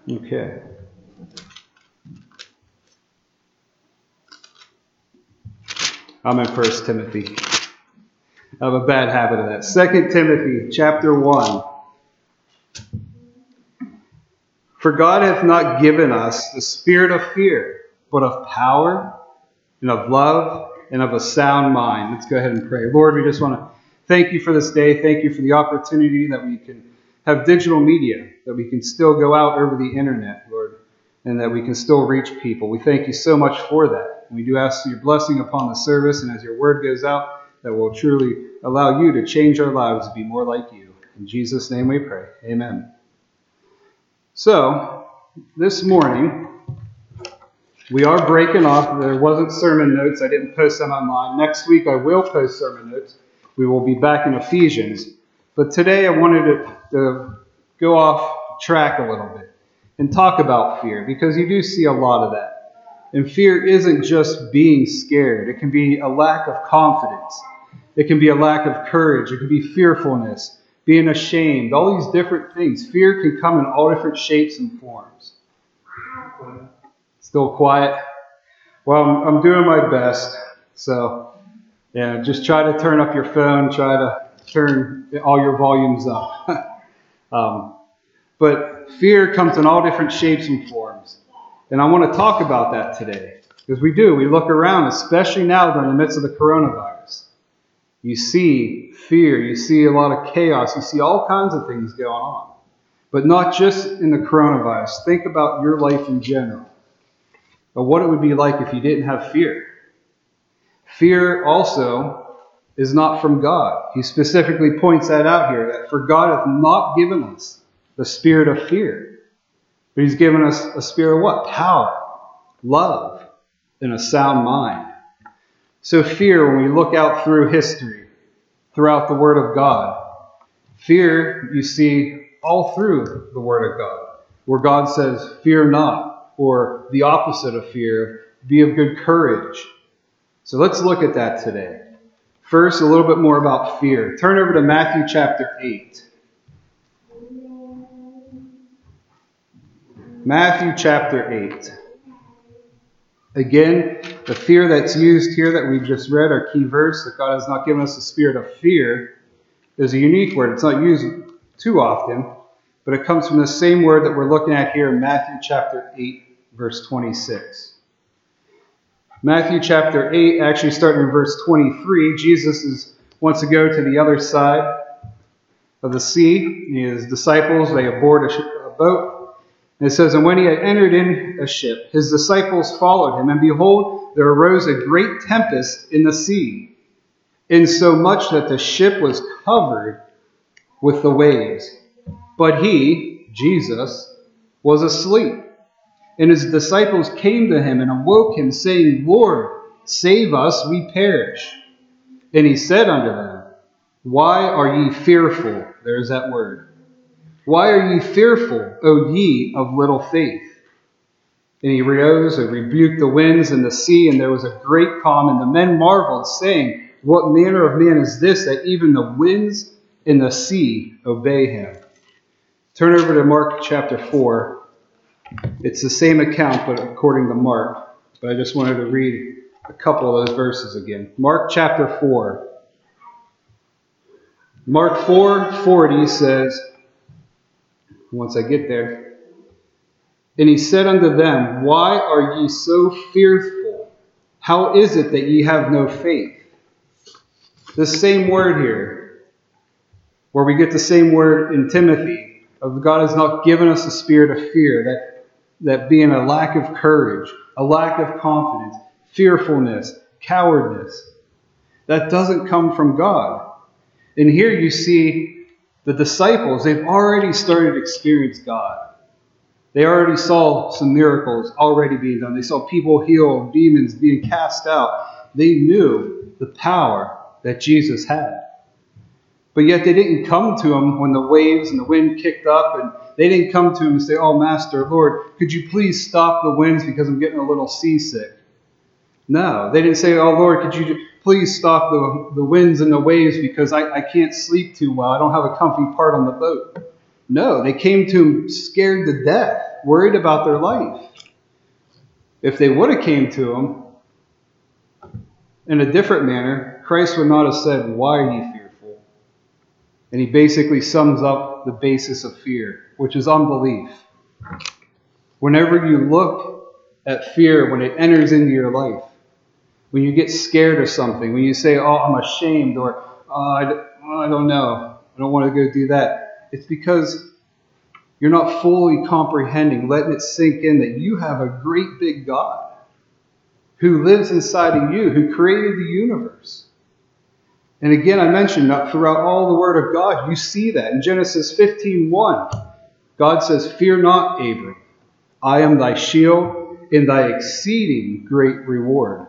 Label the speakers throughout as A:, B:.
A: Okay. I'm in 1 Timothy. I have a bad habit of that. 2 Timothy chapter 1. For God hath not given us the spirit of fear, but of power and of love and of a sound mind. Let's go ahead and pray. Lord, we just want to thank you for this day. Thank you for the opportunity that we can have digital media, that we can still go out over the internet, Lord, and that we can still reach people. We thank you so much for that. We do ask your blessing upon the service, and as your word goes out, that will truly allow you to change our lives to be more like you. In Jesus' name we pray. Amen. So, this morning, we are breaking off. There wasn't sermon notes. I didn't post them online. Next week, I will post sermon notes. We will be back in Ephesians. But today, I wanted to go off track a little bit and talk about fear, because you do see a lot of that. And fear isn't just being scared. It can be a lack of confidence. It can be a lack of courage. It can be fearfulness, being ashamed, all these different things. Fear can come in all different shapes and forms. Still quiet? Well, I'm doing my best. So, yeah, just try to turn up your phone. Try to turn all your volumes up. But fear comes in all different shapes and forms. And I want to talk about that today. Because we do. We look around, especially now during the midst of the coronavirus. You see fear. You see a lot of chaos. You see all kinds of things going on. But not just in the coronavirus. Think about your life in general. But what it would be like if you didn't have fear. Fear also is not from God. He specifically points that out here, that for God hath not given us the spirit of fear. But he's given us a spirit of what? Power, love, and a sound mind. So fear, when we look out through history, throughout the Word of God, fear you see all through the Word of God, where God says, fear not, or the opposite of fear, be of good courage. So let's look at that today. First, a little bit more about fear. Turn over to Matthew chapter 8. Matthew chapter 8. Again, the fear that's used here that we just read, our key verse, that God has not given us the spirit of fear, is a unique word. It's not used too often, but it comes from the same word that we're looking at here in Matthew chapter 8, verse 26. Matthew chapter 8, actually starting in verse 23, Jesus wants to go to the other side of the sea. His disciples, they aboard a boat. And it says, and when he had entered in a ship, his disciples followed him. And behold, there arose a great tempest in the sea, insomuch that the ship was covered with the waves. But he, Jesus, was asleep. And his disciples came to him and awoke him, saying, Lord, save us, we perish. And he said unto them, why are ye fearful? There's that word. Why are ye fearful, O ye of little faith? And he arose and rebuked the winds and the sea, and there was a great calm. And the men marveled, saying, what manner of man is this, that even the winds and the sea obey him? Turn over to Mark chapter 4. It's the same account, but according to Mark. But I just wanted to read a couple of those verses again. Mark chapter 4. Mark 4:40 says, once I get there, and he said unto them, why are ye so fearful? How is it that ye have no faith? The same word here, where we get the same word in Timothy, of God has not given us a spirit of fear, that being a lack of courage, a lack of confidence, fearfulness, cowardness, that doesn't come from God. And here you see the disciples, they've already started to experience God. They already saw some miracles already being done. They saw people healed, demons being cast out. They knew the power that Jesus had. But yet they didn't come to him when the waves and the wind kicked up, and they didn't come to him and say, oh, Master, Lord, could you please stop the winds because I'm getting a little seasick? No, they didn't say, oh, Lord, could you please stop the winds and the waves because I can't sleep too well. I don't have a comfy part on the boat. No, they came to him scared to death, worried about their life. If they would have came to him in a different manner, Christ would not have said, "Why are you fearful?" And he basically sums up the basis of fear, which is unbelief. Whenever you look at fear, when it enters into your life, when you get scared of something, when you say, "Oh, I'm ashamed," or I don't know, I don't want to go do that, it's because you're not fully comprehending, letting it sink in that you have a great big God who lives inside of you, who created the universe. And again, I mentioned that throughout all the Word of God, you see that. In Genesis 15:1, God says, "Fear not, Abram. I am thy shield and thy exceeding great reward."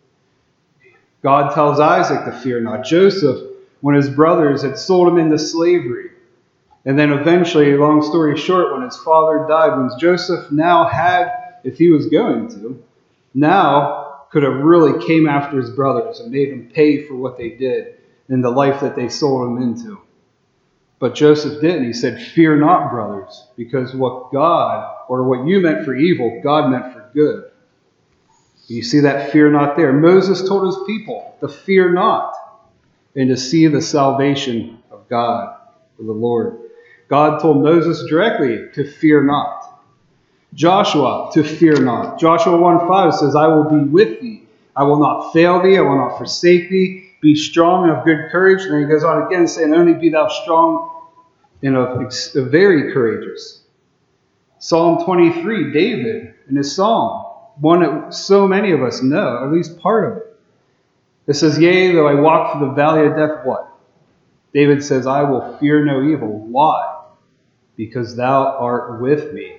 A: God tells Isaac to fear not. Joseph, when his brothers had sold him into slavery, and then eventually, long story short, when his father died, when Joseph now had, if he was going to, now could have really came after his brothers and made them pay for what they did in the life that they sold him into. But Joseph didn't. He said, "Fear not, brothers, because what God, or what you meant for evil, God meant for good." You see that fear not there. Moses told his people to fear not and to see the salvation of God, of the Lord. God told Moses directly to fear not. Joshua, to fear not. Joshua 1:5 says, "I will be with thee. I will not fail thee. I will not forsake thee. Be strong and of good courage." And then he goes on again saying, "Only be thou strong and very courageous." Psalm 23, David, in his psalm, one that so many of us know, at least part of it. It says, "Yea, though I walk through the valley of death," what? David says, "I will fear no evil." Why? Because thou art with me.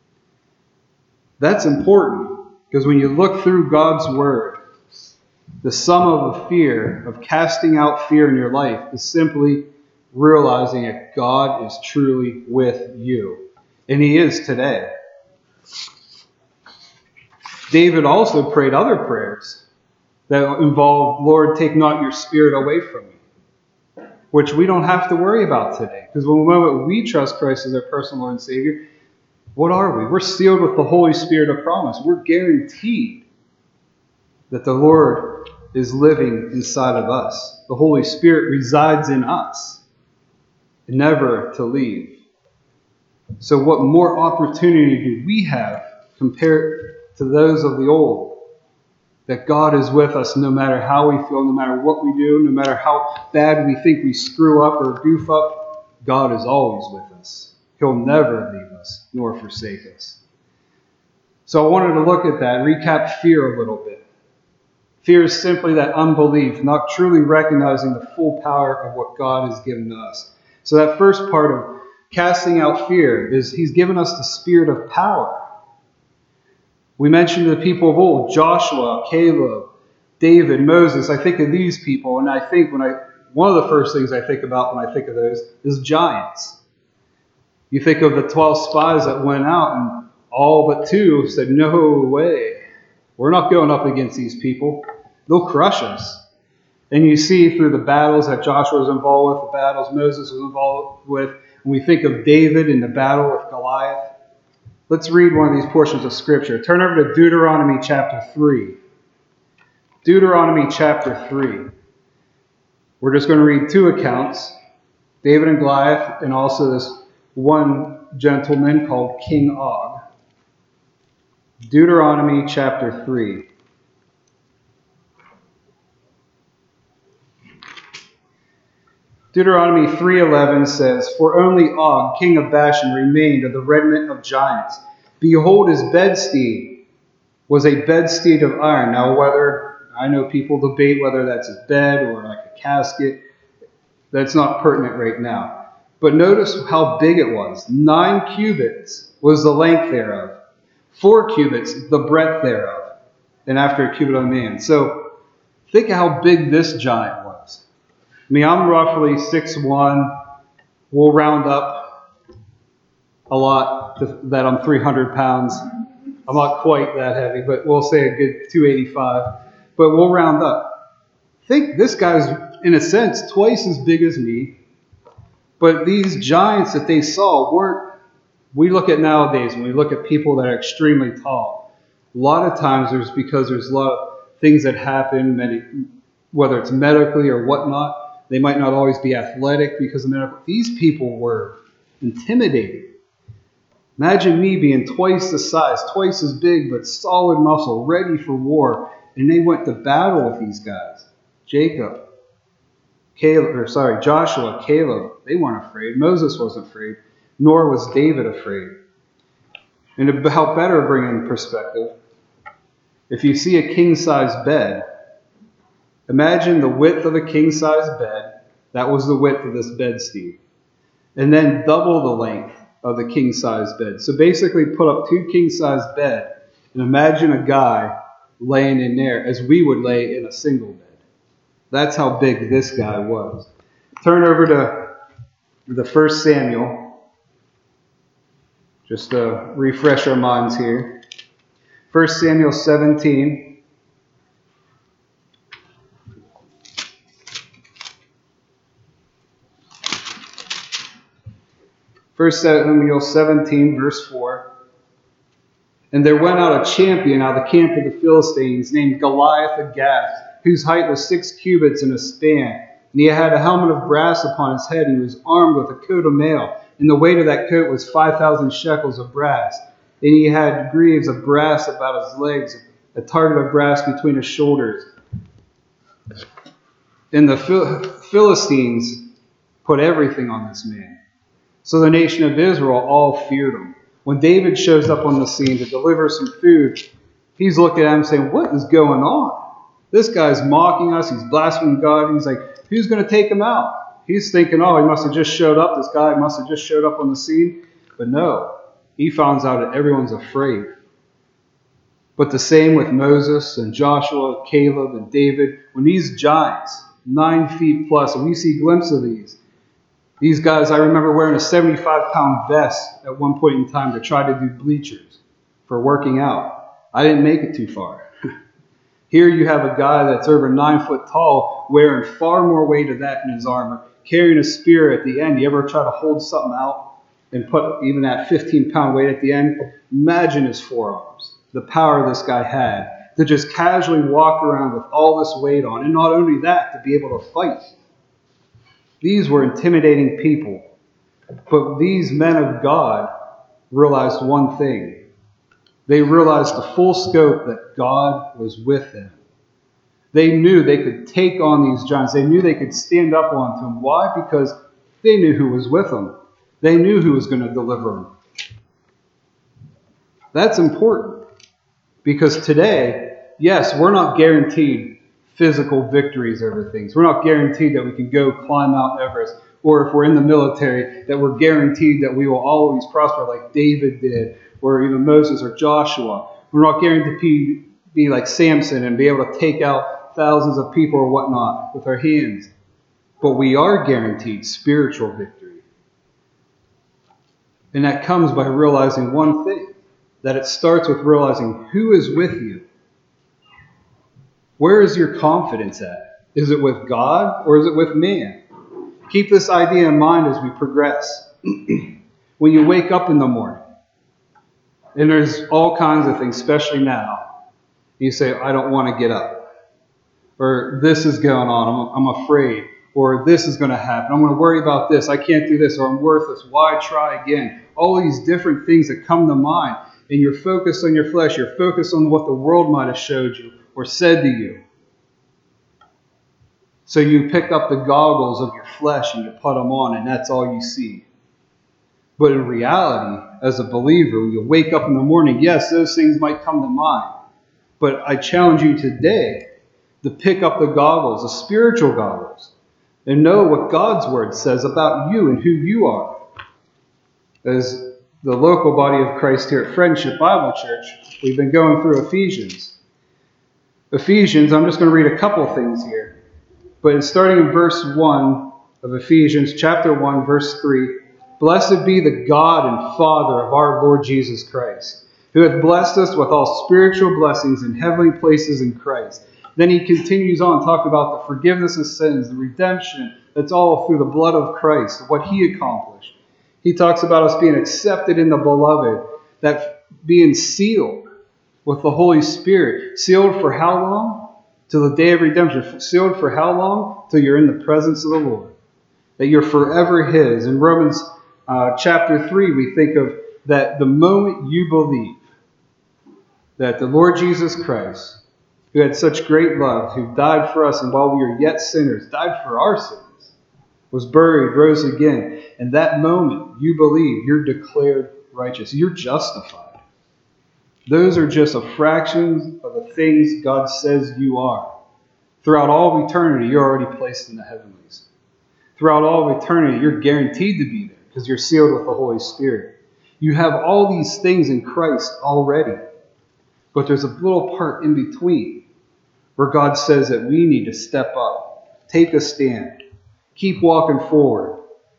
A: That's important, because when you look through God's Word, the sum of the fear, of casting out fear in your life, is simply realizing that God is truly with you. And He is today. David also prayed other prayers that involved, "Lord, take not your spirit away from me," which we don't have to worry about today. Because the moment we trust Christ as our personal Lord and Savior, what are we? We're sealed with the Holy Spirit of promise. We're guaranteed that the Lord is living inside of us. The Holy Spirit resides in us, never to leave. So what more opportunity do we have compared to those of the old? That God is with us no matter how we feel, no matter what we do, no matter how bad we think we screw up or goof up, God is always with us. He'll never leave us nor forsake us. So I wanted to look at that, recap fear a little bit. Fear is simply that unbelief, not truly recognizing the full power of what God has given to us. So that first part of casting out fear is He's given us the spirit of power. We mentioned the people of old, Joshua, Caleb, David, Moses. I think of these people, and I think one of the first things I think about when I think of those is giants. You think of the 12 spies that went out, and all but 2 said, "No way. We're not going up against these people. They'll crush us." And you see through the battles that Joshua was involved with, the battles Moses was involved with, when we think of David in the battle with Goliath. Let's read one of these portions of Scripture. Turn over to Deuteronomy chapter 3. Deuteronomy chapter 3. We're just going to read 2 accounts, David and Goliath, and also this one gentleman called King Og. Deuteronomy chapter 3. Deuteronomy 3:11 says, "For only Og, king of Bashan, remained of the remnant of giants. Behold, his bedstead was a bedstead of iron." Now, I know people debate whether that's a bed or like a casket. That's not pertinent right now. But notice how big it was. 9 cubits was the length thereof. 4 cubits the breadth thereof. And after a cubit on man. So, think of how big this giant was. I mean, I'm roughly 6'1". We'll round up a lot that I'm 300 pounds. I'm not quite that heavy, but we'll say a good 285. But we'll round up. Think this guy's, in a sense, twice as big as me, But these giants that they saw weren't, we look at nowadays, when we look at people that are extremely tall, a lot of times because there's a lot of things that happen, whether it's medically or whatnot. They might not always be athletic because of medical. These people were intimidating. Imagine me being twice the size, twice as big, but solid muscle, ready for war. And they went to battle with these guys. Joshua, Caleb, they weren't afraid. Moses wasn't afraid, nor was David afraid. And to help better bring in perspective, if you see a king-size bed, imagine the width of a king-size bed. That was the width of this bed, Steve. And then double the length of the king-size bed. So basically put up 2 king-size beds and imagine a guy laying in there as we would lay in a single bed. That's how big this guy was. Turn over to the 1 Samuel. Just to refresh our minds here. 1 Samuel 17. 1 Samuel 17, verse 4. And there went out a champion out of the camp of the Philistines named Goliath of Gath, whose height was 6 cubits and a span. And he had a helmet of brass upon his head, and he was armed with a coat of mail. And the weight of that coat was 5,000 shekels of brass. And he had greaves of brass about his legs, a target of brass between his shoulders. And the Philistines put everything on this man. So the nation of Israel all feared him. When David shows up on the scene to deliver some food, he's looking at him saying, what is going on? This guy's mocking us. He's blaspheming God. He's like, who's going to take him out? He's thinking, oh, he must have just showed up. This guy must have just showed up on the scene. But no, he finds out that everyone's afraid. But the same with Moses and Joshua, Caleb and David. When these giants, 9 feet plus, and we see glimpses of these guys, I remember wearing a 75-pound vest at one point in time to try to do bleachers for working out. I didn't make it too far. Here you have a guy that's over 9 foot tall, wearing far more weight of that in his armor, carrying a spear at the end. You ever try to hold something out and put even that 15-pound weight at the end? Imagine his forearms, the power this guy had to just casually walk around with all this weight on. And not only that, to be able to fight. These were intimidating people. But these men of God realized one thing. They realized the full scope that God was with them. They knew they could take on these giants. They knew they could stand up onto them. Why? Because they knew who was with them. They knew who was going to deliver them. That's important. Because today, yes, we're not guaranteed physical victories over things. We're not guaranteed that we can go climb Mount Everest, or if we're in the military, that we're guaranteed that we will always prosper like David did, or even Moses or Joshua. We're not guaranteed to be like Samson and be able to take out thousands of people or whatnot with our hands. But we are guaranteed spiritual victory. And that comes by realizing one thing, that it starts with realizing who is with you. Where is your confidence at? Is it with God or is it with man? Keep this idea in mind as we progress. When you wake up in the morning, and there's all kinds of things, especially now, you say, I don't want to get up. Or this is going on, I'm afraid. Or this is going to happen, I'm going to worry about this, I can't do this, or I'm worthless, why try again? All these different things that come to mind. And you're focused on your flesh, you're focused on what the world might have showed you or said to you. So you pick up the goggles of your flesh and you put them on, and that's all you see. But in reality, as a believer, when you wake up in the morning, yes, those things might come to mind. But I challenge you today to pick up the goggles, the spiritual goggles, and know what God's word says about you and who you are. As the local body of Christ here at Friendship Bible Church, we've been going through Ephesians. Ephesians, I'm just going to read a couple things here. But starting in verse 1 of Ephesians, chapter 1, verse 3, Blessed be the God and Father of our Lord Jesus Christ, who hath blessed us with all spiritual blessings in heavenly places in Christ. Then he continues on talking about the forgiveness of sins, the redemption, It's all through the blood of Christ, what he accomplished. He talks about us being accepted in the beloved, that being sealed with the Holy Spirit. Sealed for how long? Till the day of redemption. Sealed for how long? Till you're in the presence of the Lord. That you're forever his. In Romans chapter 3, we think of that the moment you believe that the Lord Jesus Christ, who had such great love, who died for us, and while we were yet sinners, died for our sins, was buried, rose again. And that moment you believe, you're declared righteous. You're justified. Those are just a fraction of the things God says you are. Throughout all of eternity, you're already placed in the heavenlies. Throughout all of eternity, you're guaranteed to be there because you're sealed with the Holy Spirit. You have all these things in Christ already. But there's a little part in between where God says that we need to step up, take a stand, keep walking forward,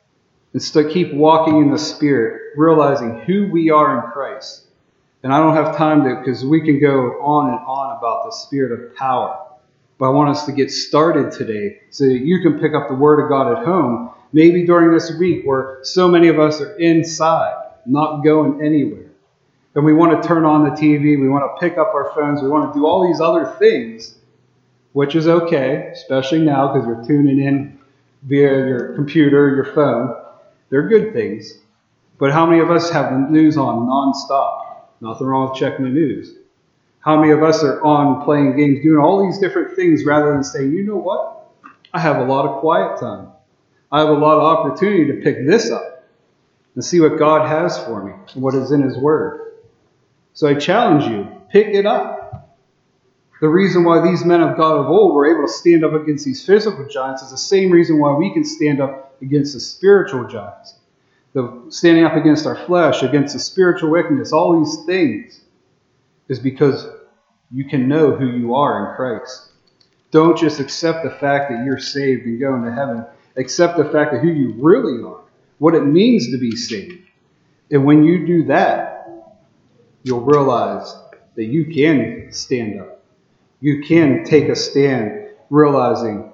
A: and keep walking in the Spirit, realizing who we are in Christ. And I don't have time to, because we can go on and on about the Spirit of power. But I want us to get started today so that you can pick up the Word of God at home, maybe during this week where so many of us are inside, not going anywhere. And we want to turn on the TV, we want to pick up our phones, we want to do all these other things, which is okay, especially now because you're tuning in via your computer, your phone. They're good things. But how many of us have the news on nonstop? Nothing wrong with checking the news. How many of us are on playing games, doing all these different things rather than saying, you know what? I have a lot of quiet time. I have a lot of opportunity to pick this up and see what God has for me and what is in His Word. So I challenge you, pick it up. The reason why these men of God of old were able to stand up against these physical giants is the same reason why we can stand up against the spiritual giants. The standing up against our flesh, against the spiritual wickedness, all these things is because you can know who you are in Christ. Don't just accept the fact that you're saved and going to heaven. Accept the fact of who you really are, what it means to be saved. And when you do that, you'll realize that you can stand up. You can take a stand realizing,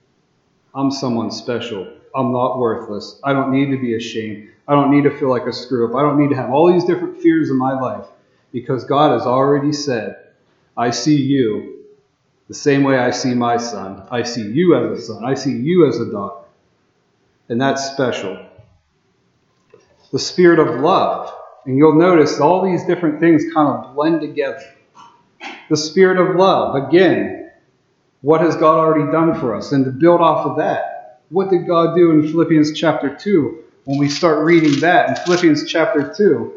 A: I'm someone special. I'm not worthless. I don't need to be ashamed. I don't need to feel like a screw up. I don't need to have all these different fears in my life because God has already said, I see you the same way I see my son. I see you as a son. I see you as a daughter. And that's special. The spirit of love. And you'll notice all these different things kind of blend together. The spirit of love. Again, what has God already done for us? And to build off of that, what did God do in Philippians chapter 2? When we start reading that in Philippians chapter 2,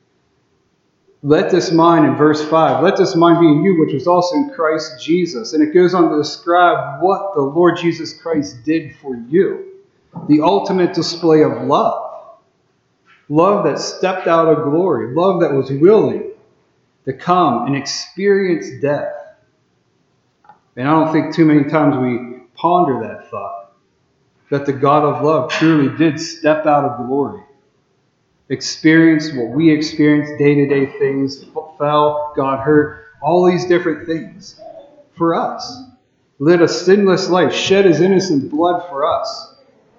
A: let this mind, in verse 5, let this mind be in you, which was also in Christ Jesus. And it goes on to describe what the Lord Jesus Christ did for you. The ultimate display of love. Love that stepped out of glory. Love that was willing to come and experience death. And I don't think too many times we ponder that thought. That the God of love truly did step out of glory. Experienced what we experience, day-to-day things, fell, got hurt, all these different things for us. Lived a sinless life, shed His innocent blood for us.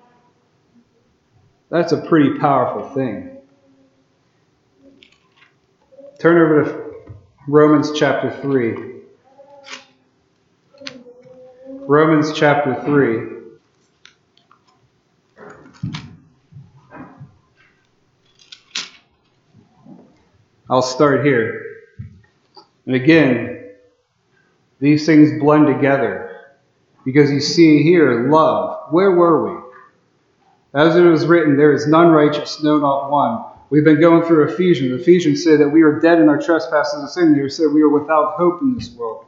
A: That's a pretty powerful thing. Turn over to Romans chapter 3. Romans chapter 3. I'll start here. And again, these things blend together. Because you see here, love. Where were we? As it was written, there is none righteous, no, not one. We've been going through Ephesians. Ephesians said that we are dead in our trespasses and sin. They said we are without hope in this world.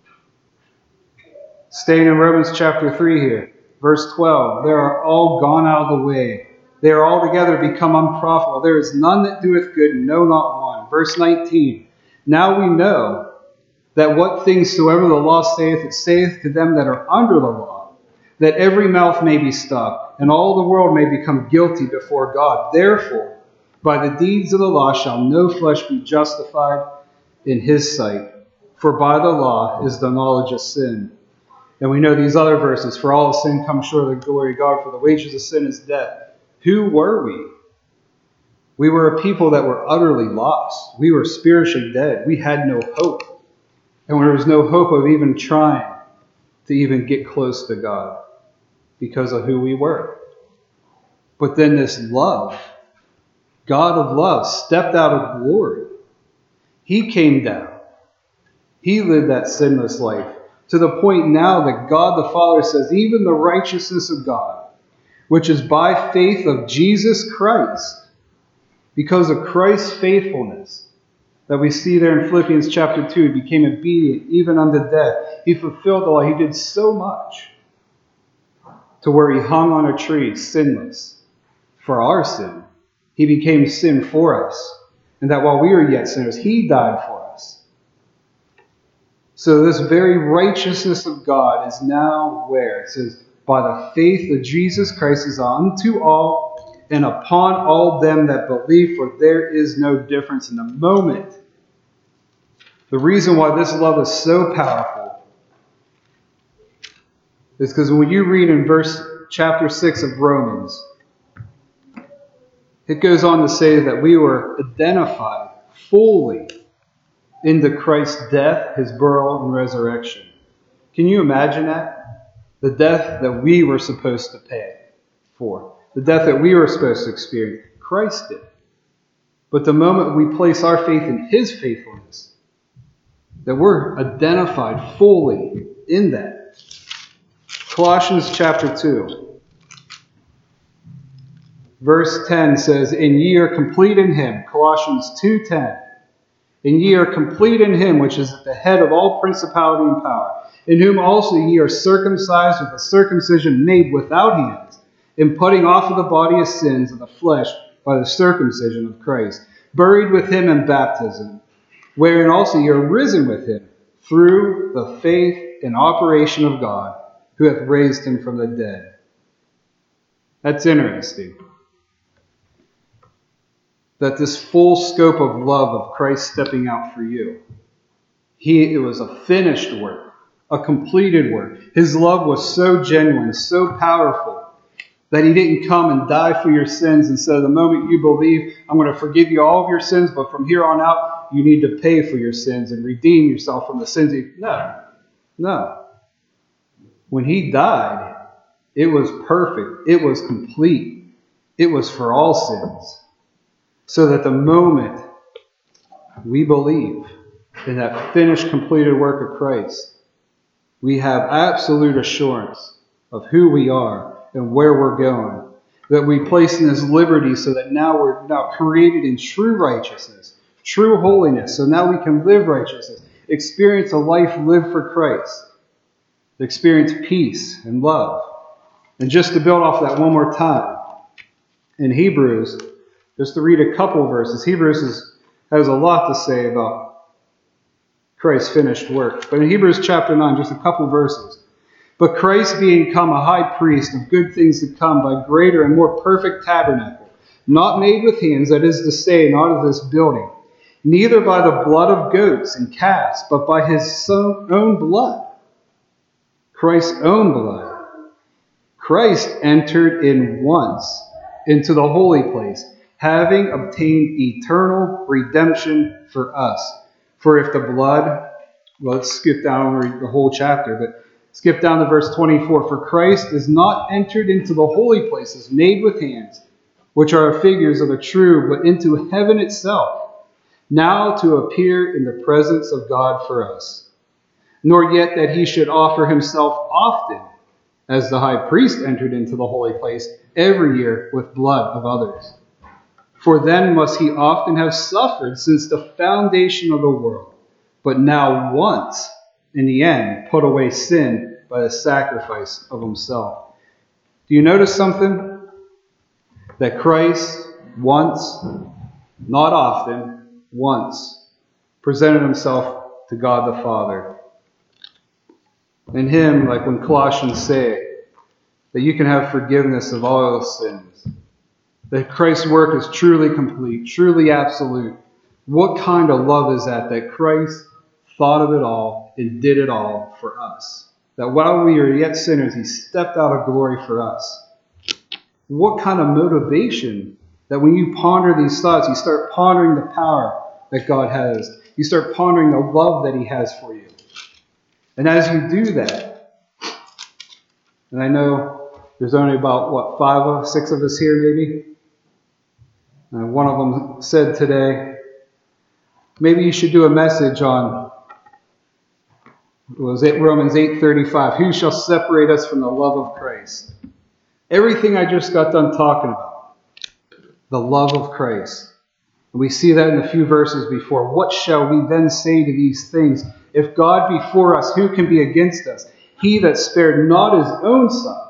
A: Staying in Romans chapter 3 here. Verse 12. They are all gone out of the way. They are altogether become unprofitable. There is none that doeth good, no, not one. Verse 19. Now we know that what things soever the law saith, it saith to them that are under the law, that every mouth may be stopped, and all the world may become guilty before God. Therefore, by the deeds of the law shall no flesh be justified in His sight. For by the law is the knowledge of sin. And we know these other verses, for all sin comes short of the glory of God, for the wages of sin is death. Who were we? We were a people that were utterly lost. We were spiritually dead. We had no hope. And there was no hope of even trying to even get close to God because of who we were. But then this love, God of love, stepped out of glory. He came down. He lived that sinless life to the point now that God the Father says, even the righteousness of God, which is by faith of Jesus Christ, because of Christ's faithfulness, that we see there in Philippians chapter 2, he became obedient even unto death. He fulfilled the law. He did so much to where he hung on a tree, sinless, for our sin. He became sin for us. And that while we were yet sinners, he died for us. So this very righteousness of God is now where? It says, by the faith of Jesus Christ is unto all and upon all them that believe, for there is no difference in the moment. The reason why this love is so powerful is because when you read in chapter 6 of Romans, it goes on to say that we were identified fully into Christ's death, his burial, and resurrection. Can you imagine that? The death that we were supposed to pay for. The death that we were supposed to experience. Christ did. But the moment we place our faith in his faithfulness, that we're identified fully in that. Colossians chapter 2. Verse 10 says, and ye are complete in him. Colossians 2:10. And ye are complete in him, which is at the head of all principality and power, in whom also ye are circumcised with a circumcision made without hands, in putting off of the body of sins of the flesh by the circumcision of Christ, buried with him in baptism, wherein also ye are risen with him, through the faith and operation of God, who hath raised him from the dead. That's interesting. That this full scope of love of Christ stepping out for you. It was a finished work, a completed work. His love was so genuine, so powerful, that he didn't come and die for your sins and say, the moment you believe, I'm going to forgive you all of your sins, but from here on out, you need to pay for your sins and redeem yourself from the sins. No. When he died, it was perfect. It was complete. It was for all sins. So that the moment we believe in that finished, completed work of Christ, we have absolute assurance of who we are and where we're going. That we place in this liberty so that now we're created in true righteousness, true holiness. So now we can live righteousness, experience a life lived for Christ, experience peace and love. And just to build off that one more time, in Hebrews, just to read a couple verses. Hebrews has a lot to say about Christ's finished work. But in Hebrews chapter 9, just a couple verses. But Christ being come a high priest of good things to come by greater and more perfect tabernacle, not made with hands, that is to say, not of this building, neither by the blood of goats and calves, but by his own blood. Christ's own blood. Christ entered in once into the holy place, having obtained eternal redemption for us. For if the blood, let's skip down the whole chapter, but skip down to verse 24. For Christ is not entered into the holy places made with hands, which are figures of the true, but into heaven itself, now to appear in the presence of God for us. Nor yet that he should offer himself often, as the high priest entered into the holy place every year with blood of others. For then must he often have suffered since the foundation of the world, but now once, in the end, put away sin by the sacrifice of himself. Do you notice something? That Christ once, not often, once, presented himself to God the Father. In him, like when Colossians say, that you can have forgiveness of all those sins. That Christ's work is truly complete, truly absolute. What kind of love is that? That Christ thought of it all and did it all for us. that while we are yet sinners, he stepped out of glory for us. What kind of motivation that when you ponder these thoughts, you start pondering the power that God has. You start pondering the love that he has for you. And as you do that, and I know there's only about, 6 of us here maybe? One of them said today, maybe you should do a message on, was it Romans 8:35, who shall separate us from the love of Christ? Everything I just got done talking about, the love of Christ. And we see that in a few verses before. What shall we then say to these things? If God be for us, who can be against us? He that spared not his own Son,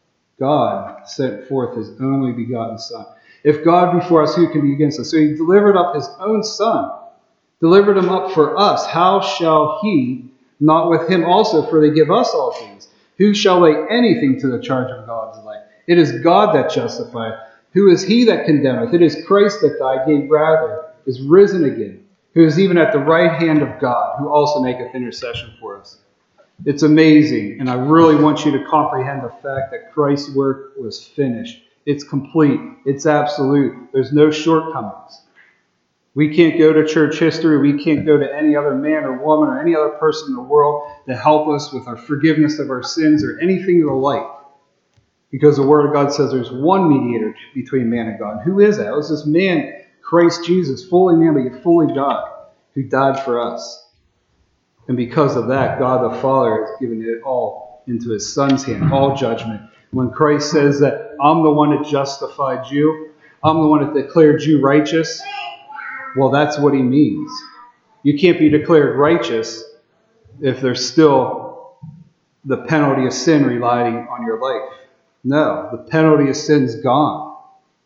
A: God sent forth his only begotten Son. If God be for us, who can be against us? So he delivered up his own Son, delivered him up for us. How shall he not with him also freely give us all things? Who shall lay anything to the charge of God's elect? It is God that justifieth. Who is he that condemneth? It is Christ that died, yea, rather, is risen again, who is even at the right hand of God, who also maketh intercession for us. It's amazing, and I really want you to comprehend the fact that Christ's work was finished. It's complete. It's absolute. There's no shortcomings. We can't go to church history. We can't go to any other man or woman or any other person in the world to help us with our forgiveness of our sins or anything of the like. Because the Word of God says there's one mediator between man and God. Who is that? It was this man, Christ Jesus, fully man but yet fully God, who died for us. And because of that, God the Father has given it all into his Son's hand, all judgment. When Christ says that I'm the one that justified you, I'm the one that declared you righteous, well, that's what he means. You can't be declared righteous if there's still the penalty of sin relying on your life. No, the penalty of sin's gone.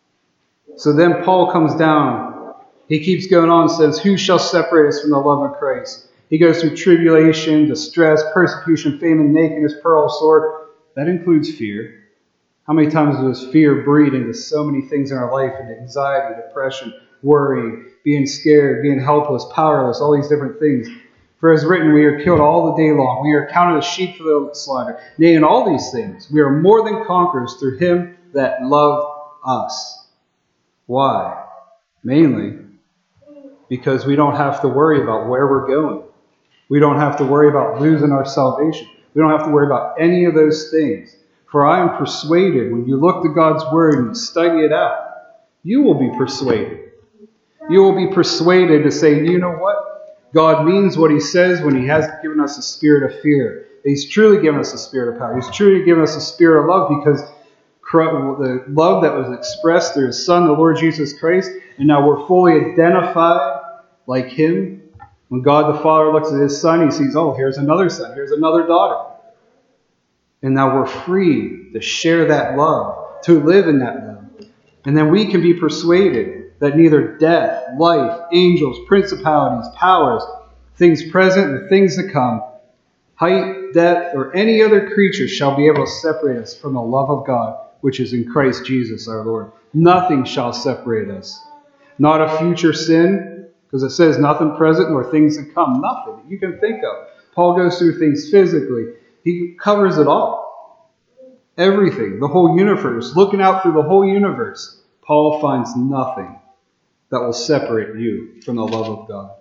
A: So then Paul comes down. He keeps going on and says, who shall separate us from the love of Christ? He goes through tribulation, distress, persecution, famine, nakedness, peril, sword. That includes fear. How many times does fear breed into so many things in our life? Into anxiety, depression, worry, being scared, being helpless, powerless, all these different things. For as written, we are killed all the day long. We are counted as sheep for the slaughter. Nay, in all these things, we are more than conquerors through him that loved us. Why? Mainly because we don't have to worry about where we're going. We don't have to worry about losing our salvation. We don't have to worry about any of those things. For I am persuaded, when you look to God's word and you study it out, you will be persuaded. You will be persuaded to say, you know what? God means what he says when he hasn't given us a spirit of fear. He's truly given us a spirit of power. He's truly given us a spirit of love because the love that was expressed through his Son, the Lord Jesus Christ, and now we're fully identified like him. When God the Father looks at his Son, he sees, oh, here's another son, here's another daughter. And now we're free to share that love, to live in that love. And then we can be persuaded that neither death, life, angels, principalities, powers, things present and things to come, height, depth, or any other creature shall be able to separate us from the love of God, which is in Christ Jesus our Lord. Nothing shall separate us. Not a future sin, because it says nothing present nor things to come. Nothing that you can think of. Paul goes through things physically. He covers it all. Everything, the whole universe, looking out through the whole universe, Paul finds nothing that will separate you from the love of God.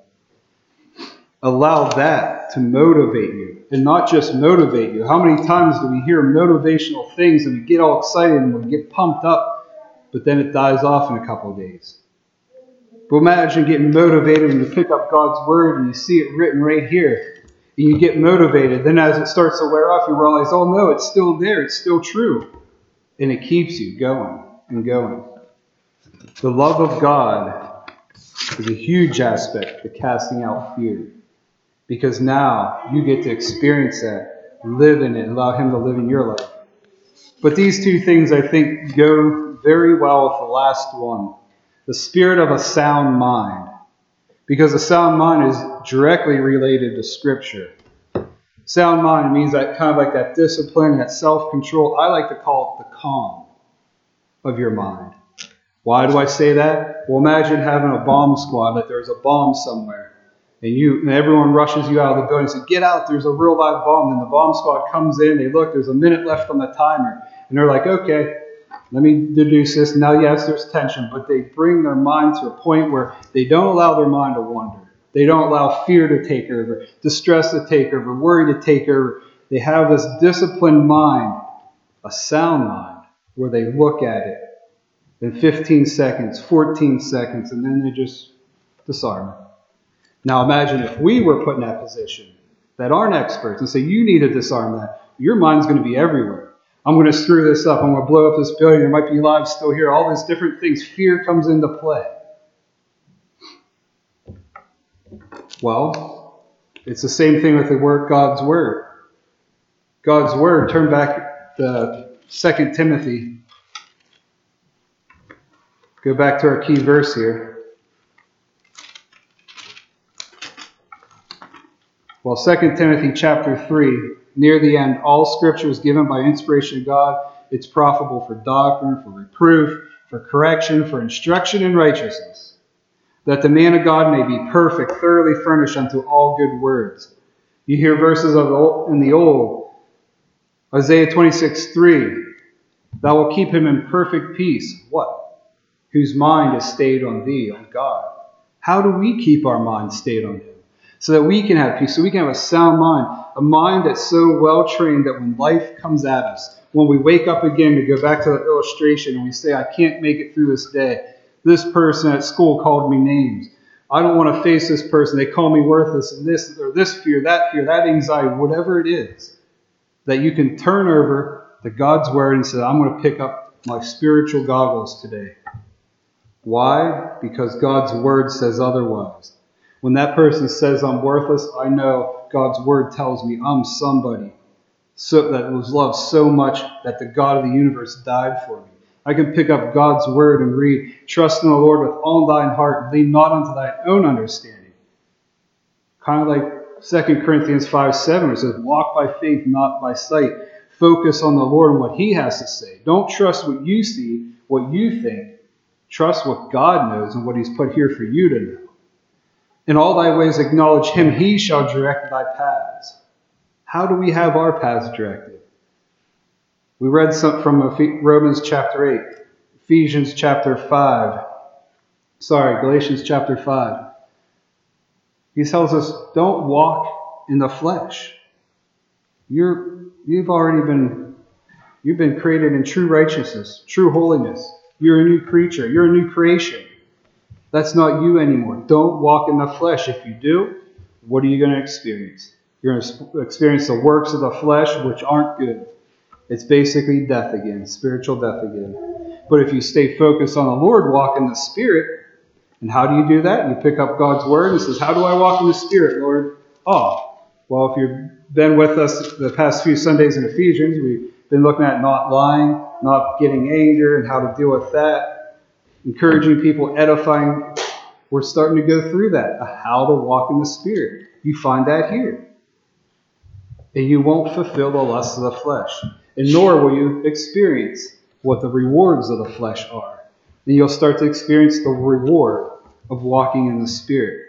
A: Allow that to motivate you, and not just motivate you. How many times do we hear motivational things and we get all excited and we get pumped up, but then it dies off in a couple of days? But imagine getting motivated when you pick up God's word and you see it written right here. And you get motivated. Then as it starts to wear off, you realize, oh no, it's still there. It's still true. And it keeps you going and going. The love of God is a huge aspect to casting out fear. Because now you get to experience that, live in it, and allow him to live in your life. But these two things, I think, go very well with the last one. The spirit of a sound mind. Because a sound mind is directly related to Scripture. Sound mind means that kind of like that discipline, that self-control. I like to call it the calm of your mind. Why do I say that? Well, imagine having a bomb squad, like there's a bomb somewhere. and everyone rushes you out of the building and says, get out, there's a real live bomb. And the bomb squad comes in, they look, there's a minute left on the timer. And they're like, okay, let me deduce this. Now, yes, there's tension, but they bring their mind to a point where they don't allow their mind to wander. They don't allow fear to take over, distress to take over, worry to take over. They have this disciplined mind, a sound mind, where they look at it in 15 seconds, 14 seconds, and then they just disarm it. Now imagine if we were put in that position that aren't experts and say, you need to disarm that. Your mind's going to be everywhere. I'm going to screw this up. I'm going to blow up this building. There might be lives still here. All these different things. Fear comes into play. Well, it's the same thing with the word God's Word. God's Word, turn back to 2 Timothy. Go back to our key verse here. Well, 2 Timothy chapter 3, near the end, all Scripture is given by inspiration of God. It's profitable for doctrine, for reproof, for correction, for instruction in righteousness, that the man of God may be perfect, thoroughly furnished unto all good works. You hear verses in the Old, Isaiah 26:3, thou wilt keep him in perfect peace. What? Whose mind is stayed on thee, on God. How do we keep our mind stayed on him? So that we can have peace, so we can have a sound mind, a mind that's so well trained that when life comes at us, when we wake up again, to go back to the illustration and we say, I can't make it through this day. This person at school called me names. I don't want to face this person. They call me worthless, and this fear, that anxiety, whatever it is, that you can turn over to God's Word and say, I'm going to pick up my spiritual goggles today. Why? Because God's Word says otherwise. When that person says I'm worthless, I know God's Word tells me I'm somebody that was loved so much that the God of the universe died for me. I can pick up God's Word and read, trust in the Lord with all thine heart, and lean not unto thine own understanding. Kind of like 2 Corinthians 5:7, where it says, walk by faith, not by sight. Focus on the Lord and what He has to say. Don't trust what you see, what you think. Trust what God knows and what He's put here for you to know. In all thy ways acknowledge Him, He shall direct thy paths. How do we have our paths directed? We read some from Romans chapter 8, Galatians chapter 5. He tells us, don't walk in the flesh. You've been created in true righteousness, true holiness. You're a new creature. You're a new creation. That's not you anymore. Don't walk in the flesh. If you do, what are you going to experience? You're going to experience the works of the flesh, which aren't good. It's basically death again, spiritual death again. But if you stay focused on the Lord, walk in the Spirit. And how do you do that? You pick up God's Word and says, how do I walk in the Spirit, Lord? Well, if you've been with us the past few Sundays in Ephesians, we've been looking at not lying, not getting anger, and how to deal with that. Encouraging people, edifying. We're starting to go through that. How to walk in the Spirit. You find that here. And you won't fulfill the lusts of the flesh. And nor will you experience what the rewards of the flesh are. And you'll start to experience the reward of walking in the Spirit.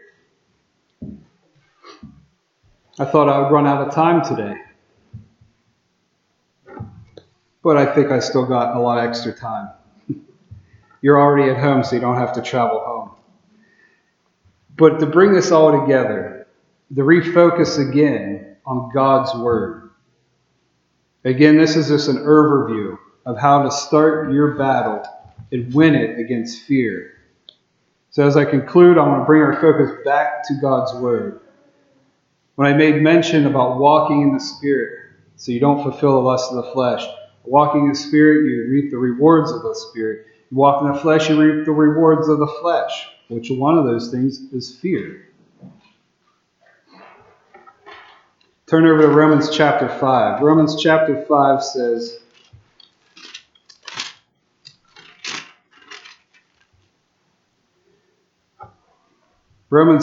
A: I thought I would run out of time today. But I think I still got a lot of extra time. You're already at home, so you don't have to travel home. But to bring this all together, to refocus again on God's Word. Again, this is just an overview of how to start your battle and win it against fear. So as I conclude, I want to bring our focus back to God's Word. When I made mention about walking in the Spirit, so you don't fulfill the lust of the flesh. Walking in the Spirit, you reap the rewards of the Spirit. You walk in the flesh, you reap the rewards of the flesh. Which one of those things is fear? Turn over to Romans chapter 5. Romans chapter 5 says, Romans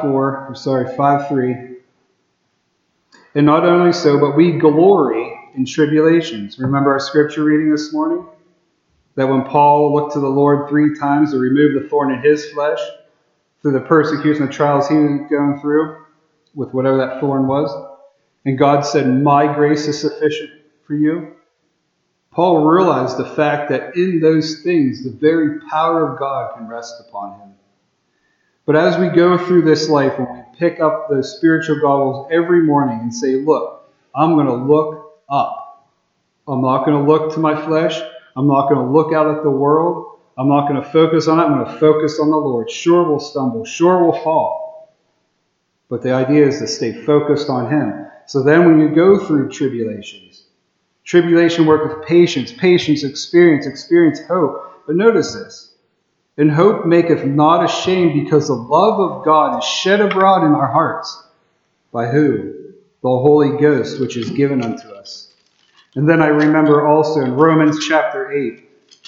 A: 5:3. And not only so, but we glory in tribulations. Remember our scripture reading this morning? That when Paul looked to the Lord 3 times to remove the thorn in his flesh, through the persecution, the trials he was going through with whatever that thorn was. And God said, my grace is sufficient for you. Paul realized the fact that in those things, the very power of God can rest upon him. But as we go through this life, when we pick up those spiritual goggles every morning and say, look, I'm going to look up. I'm not going to look to my flesh. I'm not going to look out at the world. I'm not going to focus on it. I'm going to focus on the Lord. Sure, we'll stumble. Sure, we'll fall. But the idea is to stay focused on him. So then when you go through tribulations, tribulation worketh patience, patience experience hope. But notice this. And hope maketh not ashamed, because the love of God is shed abroad in our hearts. By who? The Holy Ghost, which is given unto us. And then I remember also in Romans chapter 8.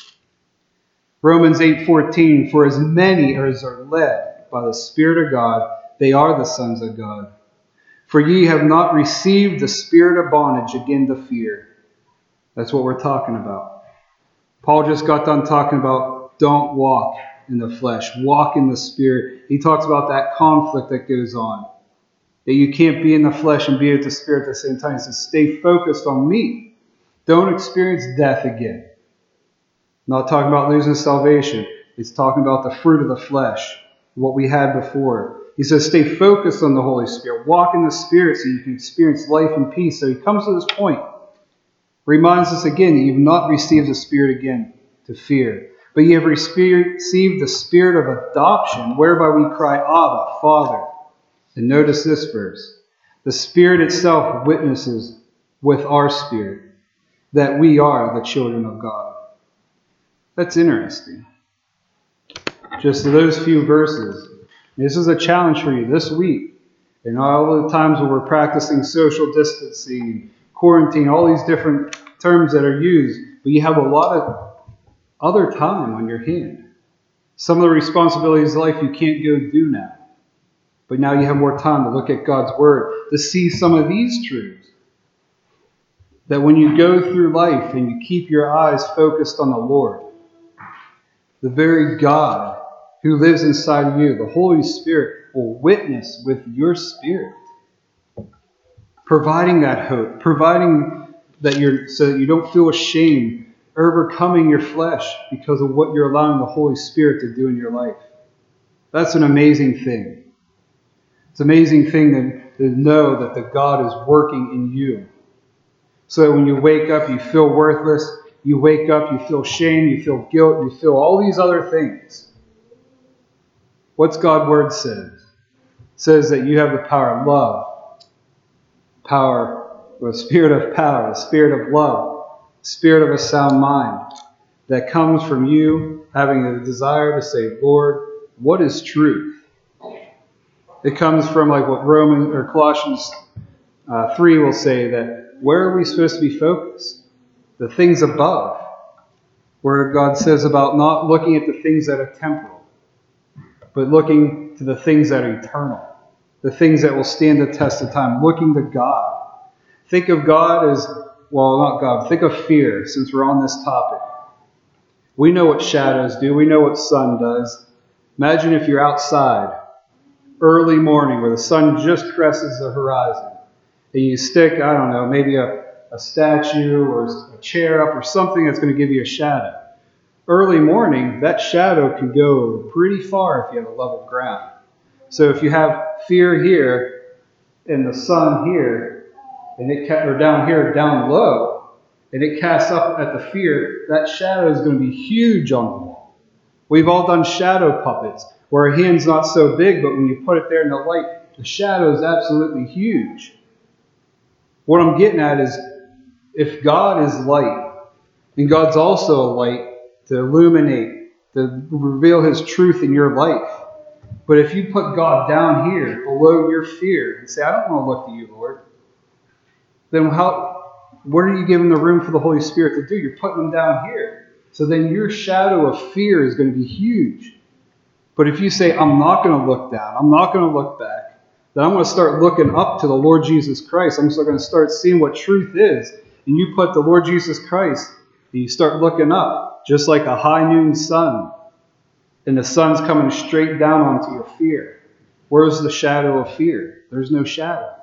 A: Romans 8:14, for as many as are led by the Spirit of God, they are the sons of God. For ye have not received the spirit of bondage again to fear. That's what we're talking about. Paul just got done talking about don't walk in the flesh, walk in the Spirit. He talks about that conflict that goes on. That you can't be in the flesh and be with the Spirit at the same time. He says, stay focused on me. Don't experience death again. Not talking about losing salvation. It's talking about the fruit of the flesh, what we had before. He says, stay focused on the Holy Spirit. Walk in the Spirit so you can experience life and peace. So he comes to this point. Reminds us again that you've not received the Spirit again to fear. But ye have received the Spirit of adoption, whereby we cry, Abba, Father. And notice this verse. The Spirit itself witnesses with our spirit that we are the children of God. That's interesting. Just those few verses. This is a challenge for you this week. And all the times when we're practicing social distancing, quarantine, all these different terms that are used, but you have a lot of other time on your hand. Some of the responsibilities of life you can't go do now. But now you have more time to look at God's Word, to see some of these truths. That when you go through life and you keep your eyes focused on the Lord, the very God who lives inside of you, the Holy Spirit, will witness with your spirit. Providing that hope, providing that so that you don't feel ashamed, overcoming your flesh because of what you're allowing the Holy Spirit to do in your life. That's an amazing thing. It's an amazing thing to know that the God is working in you. So that when you wake up, you feel worthless. You wake up, you feel shame, you feel guilt, you feel all these other things. What's God's Word says? It says that you have the power of love, the spirit of power, the spirit of love, the spirit of a sound mind that comes from you having a desire to say, Lord, what is truth? It comes from like what Colossians 3 will say, that where are we supposed to be focused? The things above, where God says about not looking at the things that are temporal, but looking to the things that are eternal, the things that will stand the test of time, looking to God. Think of God as, well, not God, think of fear, since we're on this topic. We know what shadows do. We know what sun does. Imagine if you're outside, early morning, where the sun just crosses the horizon, and you stick, I don't know, maybe a statue or a chair up or something that's going to give you a shadow. Early morning, that shadow can go pretty far if you have a level ground. So if you have fear here and the sun here, or down here, down low, and it casts up at the fear, that shadow is going to be huge on the wall. We've all done shadow puppets, where a hand's not so big, but when you put it there in the light, the shadow is absolutely huge. What I'm getting at is, if God is light, and God's also a light to illuminate, to reveal His truth in your life. But if you put God down here, below your fear, and say, I don't want to look to you, Lord, then what are you giving the room for the Holy Spirit to do? You're putting Him down here. So then your shadow of fear is going to be huge. But if you say, I'm not going to look down, I'm not going to look back, then I'm going to start looking up to the Lord Jesus Christ. I'm still going to start seeing what truth is. And you put the Lord Jesus Christ, and you start looking up, just like a high noon sun. And the sun's coming straight down onto your fear. Where's the shadow of fear? There's no shadow.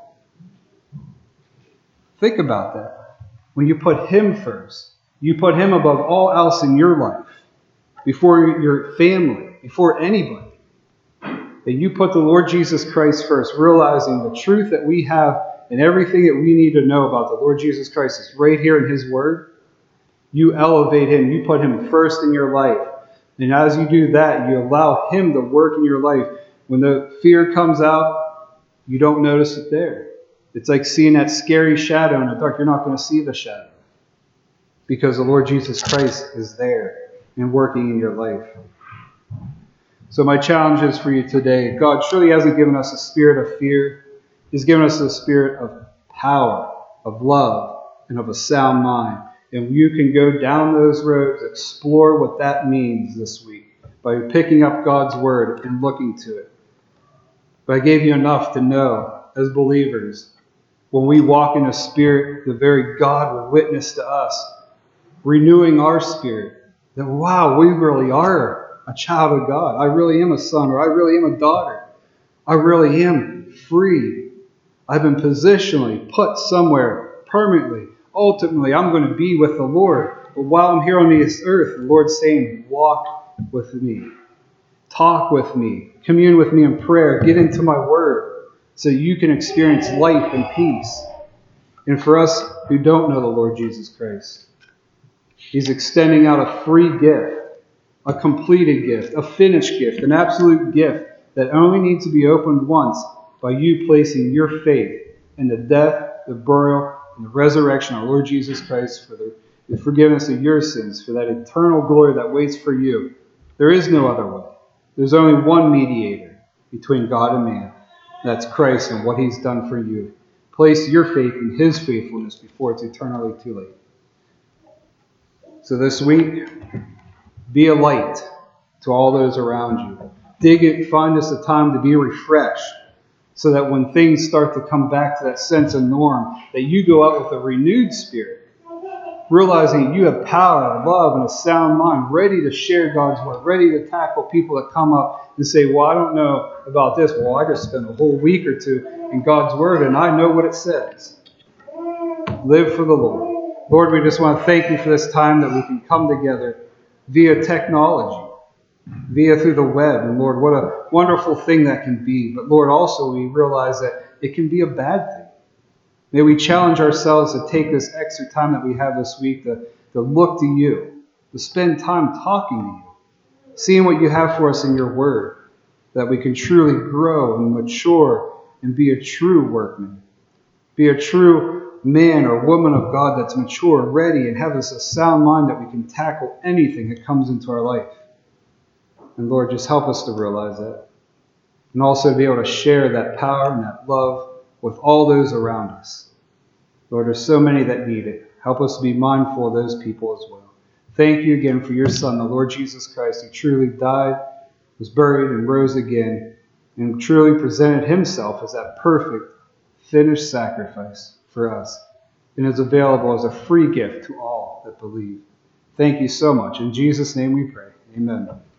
A: Think about that. When you put Him first, you put Him above all else in your life, before your family, before anybody. That you put the Lord Jesus Christ first, realizing the truth that we have and everything that we need to know about the Lord Jesus Christ is right here in His Word. You elevate Him. You put Him first in your life. And as you do that, you allow Him to work in your life. When the fear comes out, you don't notice it there. It's like seeing that scary shadow in the dark. You're not going to see the shadow because the Lord Jesus Christ is there and working in your life. So my challenge is for you today. God surely hasn't given us a spirit of fear. He's given us a spirit of power, of love, and of a sound mind. And you can go down those roads, explore what that means this week by picking up God's Word and looking to it. But I gave you enough to know, as believers, when we walk in the Spirit, the very God will witness to us, renewing our spirit, that wow, we really are a child of God. I really am a son, or I really am a daughter. I really am free. I've been positionally put somewhere permanently. Ultimately, I'm going to be with the Lord. But while I'm here on this earth, the Lord's saying, walk with me. Talk with me. Commune with me in prayer. Get into my Word so you can experience life and peace. And for us who don't know the Lord Jesus Christ, He's extending out a free gift, a completed gift, a finished gift, an absolute gift that only needs to be opened once by you placing your faith in the death, the burial, and the resurrection of our Lord Jesus Christ for the forgiveness of your sins, for that eternal glory that waits for you. There is no other way. There's only one mediator between God and man. That's Christ and what He's done for you. Place your faith in His faithfulness before it's eternally too late. So this week, be a light to all those around you. Find us a time to be refreshed, so that when things start to come back to that sense of norm, that you go out with a renewed spirit, realizing you have power, love, and a sound mind, ready to share God's Word, ready to tackle people that come up and say, well, I don't know about this. Well, I just spent a whole week or two in God's Word, and I know what it says. Live for the Lord. Lord, we just want to thank you for this time that we can come together via technology, via through the web. And Lord, what a wonderful thing that can be. But Lord, also we realize that it can be a bad thing. May we challenge ourselves to take this extra time that we have this week to look to you, to spend time talking to you, seeing what you have for us in your Word, that we can truly grow and mature and be a true workman, be a true man or woman of God that's mature, ready, and have us a sound mind that we can tackle anything that comes into our life. And Lord, just help us to realize that. And also to be able to share that power and that love with all those around us. Lord, there's so many that need it. Help us to be mindful of those people as well. Thank you again for your Son, the Lord Jesus Christ, who truly died, was buried, and rose again, and truly presented Himself as that perfect, finished sacrifice for us, and is available as a free gift to all that believe. Thank you so much. In Jesus' name we pray. Amen.